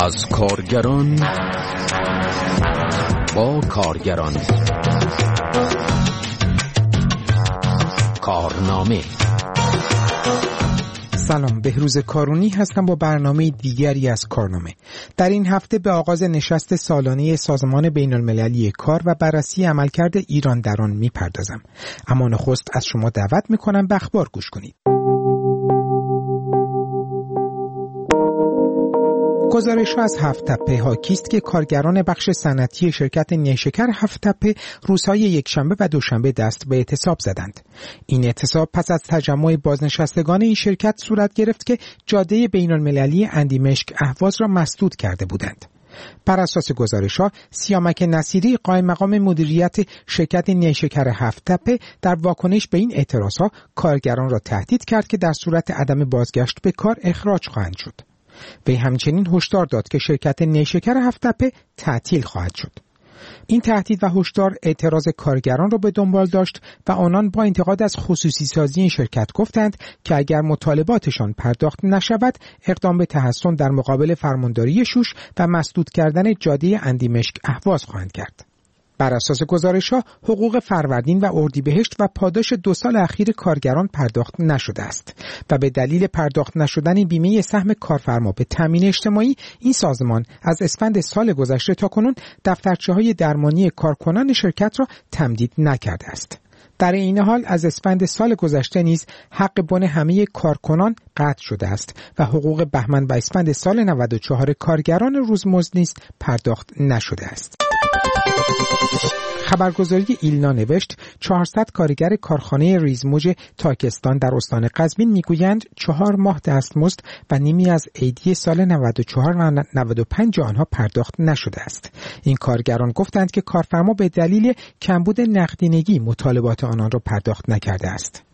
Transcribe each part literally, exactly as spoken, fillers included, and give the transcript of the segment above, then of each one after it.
از کارگران با کارگران. کارنامه. سلام، بهروز کارونی هستم با برنامه دیگری از کارنامه. در این هفته به آغاز نشست سالانه سازمان بین المللی کار و بررسی عملکرد ایران در آن میپردازم. اما نخست از شما دعوت میکنم به اخبار گوش کنید. گزارش ها از هفت تپه حاکی است که کارگران بخش صنعتی شرکت نیشکر هفت تپه روزهای یکشنبه و دوشنبه دست به اعتصاب زدند. این اعتصاب پس از تجمع بازنشستگان این شرکت صورت گرفت که جاده بین المللی اندیمشک اهواز را مسدود کرده بودند. بر اساس گزارش ها، سیامک نصیری قائم مقام مدیریت شرکت نیشکر هفت تپه در واکنش به این اعتراض ها کارگران را تهدید کرد که در صورت عدم بازگشت به کار اخراج خواهند شد. وی همچنین هشدار داد که شرکت نیشکر هفت تپه تعطیل خواهد شد. این تهدید و هشدار اعتراض کارگران را به دنبال داشت و آنان با انتقاد از خصوصی سازی این شرکت گفتند که اگر مطالباتشان پرداخت نشود اقدام به تحصن در مقابل فرمانداری شوش و مسدود کردن جاده اندیمشک اهواز خواهند کرد. بر اساس گزارش‌ها حقوق فروردین و اردیبهشت و پاداش دو سال اخیر کارگران پرداخت نشده است و به دلیل پرداخت نشدن بیمه سهم کارفرما به تامین اجتماعی این سازمان از اسفند سال گذشته تا کنون دفترچه‌های درمانی کارکنان شرکت را تمدید نکرده است. در این حال از اسفند سال گذشته نیز حق بن همه کارکنان قطع شده است و حقوق بهمن و اسفند سال نود و چهار کارگران روزمزد نیز پرداخت نشده است. خبرگزاری ایلنا نوشت چهارصد کارگر کارخانه ریزموج تاکستان در استان قزوین میگویند چهار ماه دستمزد و نیمی از عیدی سال نود و چهار و نود و پنج آنها پرداخت نشده است. این کارگران گفتند که کارفرما به دلیل کمبود نقدینگی مطالبات آنان را پرداخت نکرده است.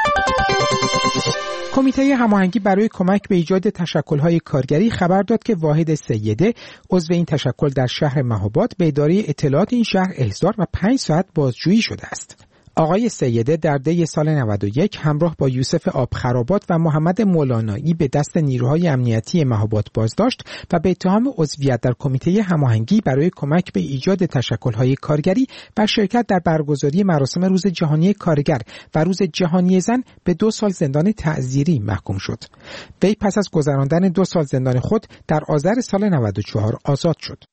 کمیته هماهنگی برای کمک به ایجاد تشکل‌های کارگری خبر داد که واحد سیده عضو این تشکل در شهر مهاباد به اداره اطلاعات این شهر احضار و پنج ساعت بازجویی شده است. آقای سیده در دی سال نود و یک همراه با یوسف آبخرابات و محمد مولانایی به دست نیروهای امنیتی مهاباد بازداشت و به اتهام عضویت در کمیته هماهنگی برای کمک به ایجاد تشکل‌های کارگری و شرکت در برگزاری مراسم روز جهانی کارگر و روز جهانی زن به دو سال زندان تعزیری محکوم شد. وی پس از گذراندن دو سال زندان خود در آذر سال نود و چهار آزاد شد.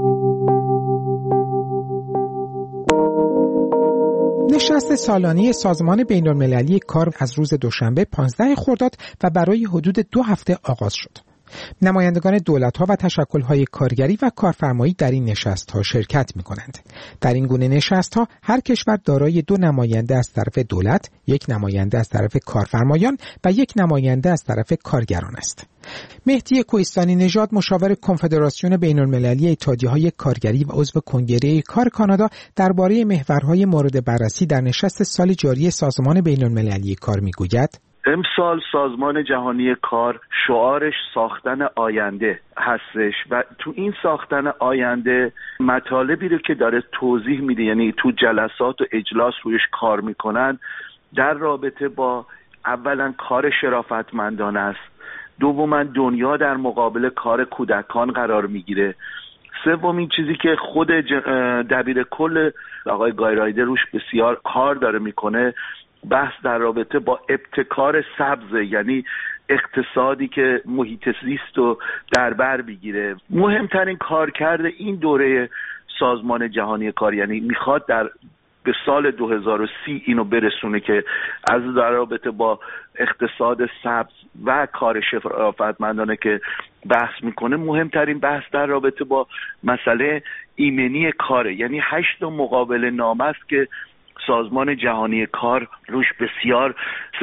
نشست سالانه سازمان بین المللی کار از روز دوشنبه پانزده خرداد و برای حدود دو هفته آغاز شد. نمایندگان دولت‌ها و تشکل‌های کارگری و کارفرمایی در این نشست‌ها شرکت می‌کنند. در این گونه نشست‌ها هر کشور دارای دو نماینده از طرف دولت، یک نماینده از طرف کارفرمایان و یک نماینده از طرف کارگران است. مهدی کوهستانی نژاد مشاور کنفدراسیون بین‌المللی اتحادیه‌های کارگری و عضو کنگره کار کانادا درباره محورهای مورد بررسی در نشست سال جاری سازمان بین‌المللی کار می‌گوید: امسال سازمان جهانی کار شعارش ساختن آینده هستش و تو این ساختن آینده مطالبی رو که داره توضیح میده، یعنی تو جلسات و اجلاس رویش کار میکنن، در رابطه با اولا کار شرافتمندانه است، دوما دنیا در مقابل کار کودکان قرار میگیره، سومین چیزی که خود دبیر کل آقای گایرایده روش بسیار کار داره میکنه بحث در رابطه با ابتکار سبز، یعنی اقتصادی که محیط زیست رو در بر بگیره. مهمترین کارکرد این دوره سازمان جهانی کار، یعنی میخواد در به سال دو هزار و سی اینو برسونه که از در رابطه با اقتصاد سبز و کار شرافتمندانه که بحث میکنه، مهمترین بحث در رابطه با مسئله ایمنی کاره، یعنی هشت مقابله نامه است که سازمان جهانی کار روش بسیار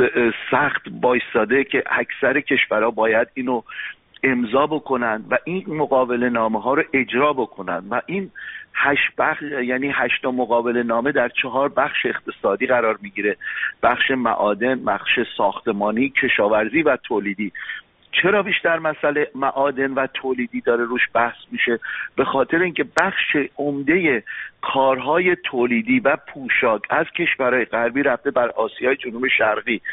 سخت بایستاده که اکثر کشورها باید اینو امضا بکنن و این مقابله نامه ها رو اجرا بکنن و این هشت بخش، یعنی هشت مقابله نامه در چهار بخش اقتصادی قرار میگیره: بخش معادن، بخش ساختمانی، کشاورزی و تولیدی. چرا بیشتر مسئله معادن و تولیدی داره روش بحث میشه؟ به خاطر اینکه بخش عمده کارهای تولیدی و پوشاک از کشورهای غربی رفته بر آسیای جنوب شرقی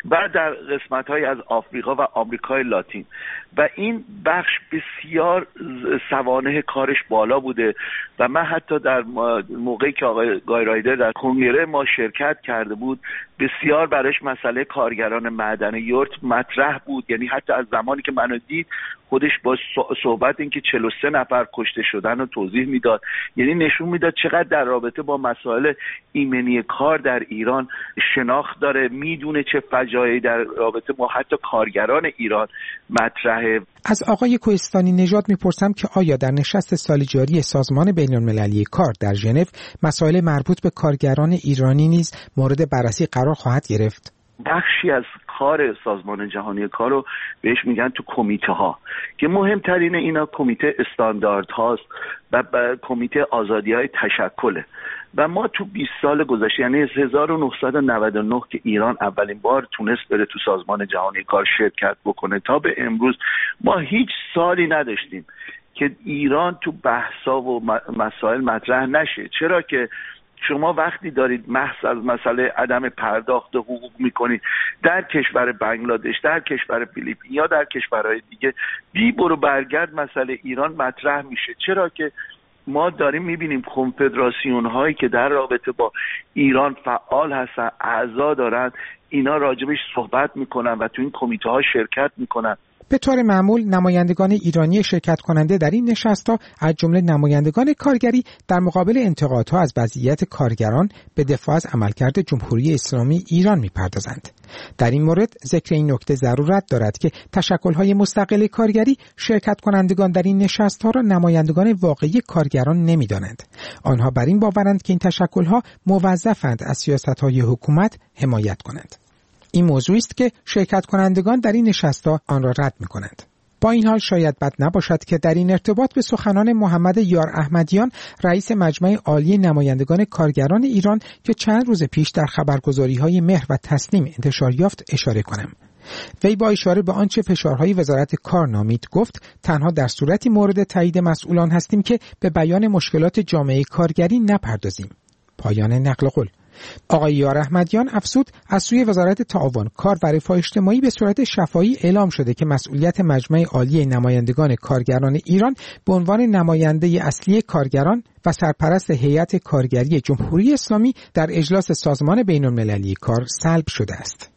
و در قسمت‌های از آفریقا و آمریکای لاتین و این بخش بسیار سوانح کارش بالا بوده و من حتی در موقعی که آقای گای رایدر در کنگره ما شرکت کرده بود بسیار برایش مسئله کارگران معدن یورت مطرح بود. یعنی حتی از زمانی که منو دید خودش با صحبت این که چهل و سه نفر کشته شدن رو توضیح میداد. یعنی نشون میداد چقدر در رابطه با مسائل ایمنی کار در ایران شناخت داره، میدونه چه فجایعی در رابطه با حتی کارگران ایران مطرحه. از آقای کوهستانی نژاد میپرسم که آیا در نشست سال جاری سازمان بین‌المللی کار در ژنو مسائل مربوط به کارگران ایرانی نیز مورد بررسی قرار خواهد گرفت؟ بخشی از کار سازمان جهانی کار رو بهش میگن تو کمیته ها که مهمترین اینا کمیته استاندارد هاست و کمیته آزادی های تشکله و ما تو بیست سال گذشته یعنی هزار و نهصد و نود و نه که ایران اولین بار تونست بره تو سازمان جهانی کار شرکت بکنه تا به امروز ما هیچ سالی نداشتیم که ایران تو بحثا و مسائل مطرح نشه. چرا که شما وقتی دارید محض از مسئله عدم پرداخت حقوق میکنید در کشور بنگلادش، در کشور فیلیپین یا در کشورهای دیگه، بی برو برگرد مسئله ایران مطرح میشه. چرا که ما داریم میبینیم کنفدراسیون هایی که در رابطه با ایران فعال هستن، اعضا دارن، اینا راجبش صحبت میکنن و تو این کمیته ها شرکت میکنن. به طور معمول نمایندگان ایرانی شرکت کننده در این نشست‌ها از جمله نمایندگان کارگری در مقابل انتقادها از وضعیت کارگران به دفاع از عملکرد جمهوری اسلامی ایران می‌پردازند. در این مورد ذکر این نکته ضرورت دارد که تشکل‌های مستقل کارگری شرکت کنندگان در این نشست‌ها را نمایندگان واقعی کارگران نمی‌دانند. آنها بر این باورند که این تشکل‌ها موظفند از سیاست‌های حکومت حمایت کنند. این موضوعی است که شرکت کنندگان در این نشست‌ها آن را رد می‌کنند. با این حال شاید بد نباشد که در این ارتباط به سخنان محمد یار احمدیان رئیس مجمع عالی نمایندگان کارگران ایران که چند روز پیش در خبرگزاری‌های مهر و تسنیم انتشار یافت اشاره کنم. وی با اشاره به آنچه فشارهای وزارت کار نامید گفت تنها در صورتی مورد تایید مسئولان هستیم که به بیان مشکلات جامعه کارگری نپردازیم. پایان نقل قول. آقای یار احمدیان افزود از سوی وزارت تعاون، کار و رفاه اجتماعی به صورت شفاهی اعلام شده که مسئولیت مجمع عالی نمایندگان کارگران ایران به عنوان نماینده اصلی کارگران و سرپرست هیئت کارگری جمهوری اسلامی در اجلاس سازمان بین‌المللی کار سلب شده است.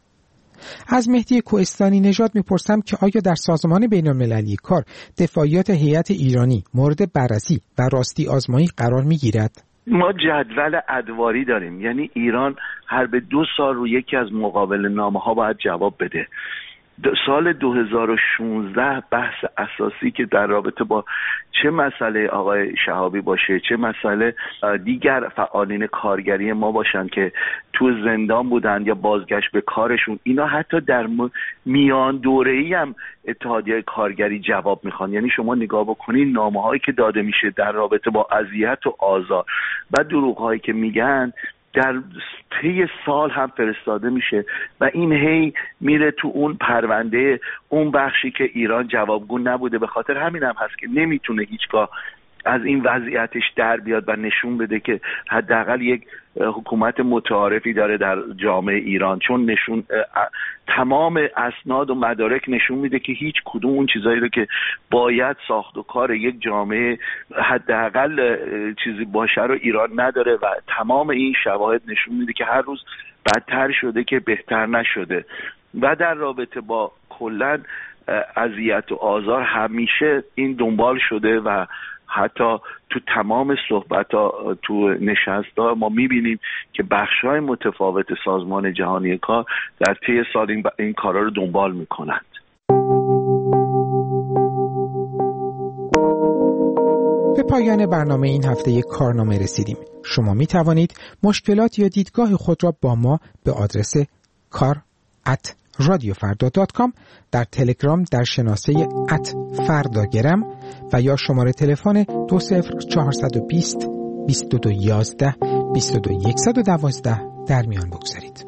از مهدی کوهستانی نژاد میپرسم که آیا در سازمان بین‌المللی کار دفاعیات هیئت ایرانی مورد بررسی و راستی آزمایی قرار میگیرد؟ ما جدول ادواری داریم، یعنی ایران هر به دو سال رو یکی از مقابل نامه ها باید جواب بده. سال دو هزار و شانزده بحث اساسی که در رابطه با چه مسئله آقای شهابی باشه، چه مسئله دیگر فعالین کارگری ما باشن که تو زندان بودن یا بازگشت به کارشون، اینا حتی در میان دوره‌ای هم اتحادیه کارگری جواب میخوان. یعنی شما نگاه بکنین نامه هایی که داده میشه در رابطه با اذیت و آزار و دروغ هایی که میگن در طی سال هم فرستاده میشه و این هی میره تو اون پرونده اون بخشی که ایران جوابگو نبوده. به خاطر همین هم هست که نمیتونه هیچگاه از این وضعیتش در بیاد و نشون بده که حداقل یک حکومت متعارفی داره در جامعه ایران، چون نشون تمام اسناد و مدارک نشون میده که هیچ کدوم اون چیزایی رو که باید ساخت و کار یک جامعه حداقل چیزی باشه رو ایران نداره و تمام این شواهد نشون میده که هر روز بدتر شده که بهتر نشده. و در رابطه با کلاً اذیت و آزار همیشه این دنبال شده و حتی تو تمام صحبت‌ها تو نشست‌ها ما می‌بینیم که بخش‌های متفاوت سازمان جهانی کار در طی سال این, ب... این کارا رو دنبال می‌کنند. به پایان برنامه این هفته کارنامه رسیدیم. شما می‌توانید مشکلات یا دیدگاه خود را با ما به آدرس کار ات رادیو فردا دات کام در تلگرام در شناسه ات فرداگرم و یا شماره تلفن دو صفر چهار دو صفر بیست بیست و دو یازده بیست و دو صد و دوازده در میان بگذارید.